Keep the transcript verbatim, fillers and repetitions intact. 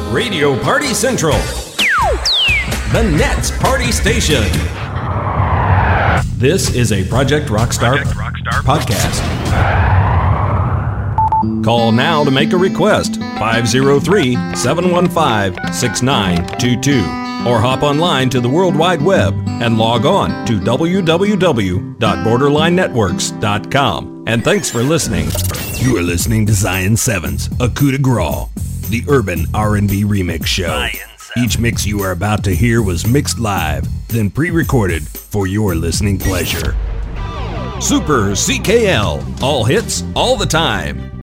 Radio Party Central, the Nets Party Station. This is a Project Rockstar, Project Rockstar podcast. Call now to make a request, five oh three, seven one five, six nine two two, or hop online to the World Wide Web and log on to w w w dot borderline networks dot com. And thanks for listening. You are listening to Zion Sevens, a coup de grace, the urban R and B remix show. Each mix you are about to hear was mixed live, then pre-recorded for your listening pleasure. Super C K L, all hits, all the time.